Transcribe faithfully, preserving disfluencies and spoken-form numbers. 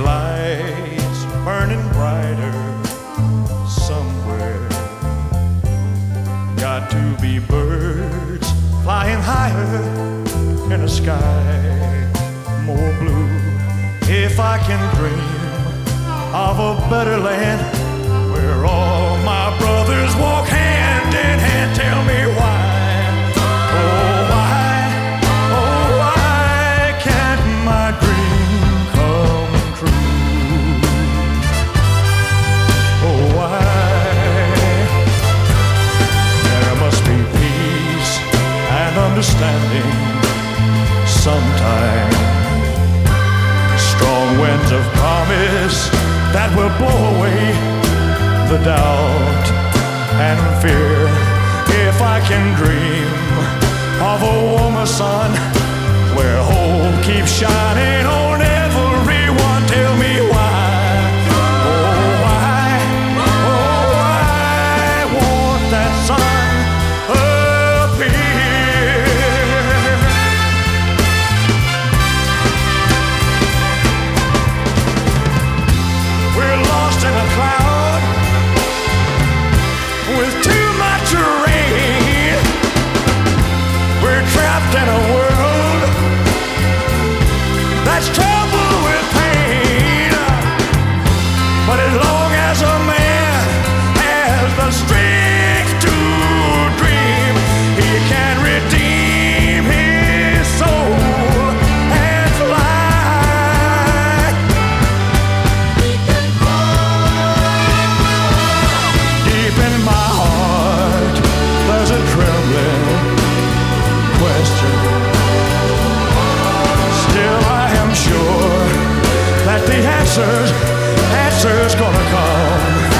lights burning brighter somewhere. Got to be birds flying higher in a sky more blue. If I can dream of a better land where all my brothers walk hand in hand, tell me why, oh why, oh why can't my dream come true? Oh why? There must be peace and understanding sometime, strong winds of promise that will blow away the doubt and fear. If I can dream of a warmer sun where hope keeps shining on everyone, tell me why, oh why, oh why won't that sun appear? We're lost in a cloud with too much rain. We're trapped in a world that's troubled with pain. But as long as a man has the strength to dream, he can redeem his soul and fly. Deep in my heart, there's a trembling question. Still I am sure that the answers, answers gonna come.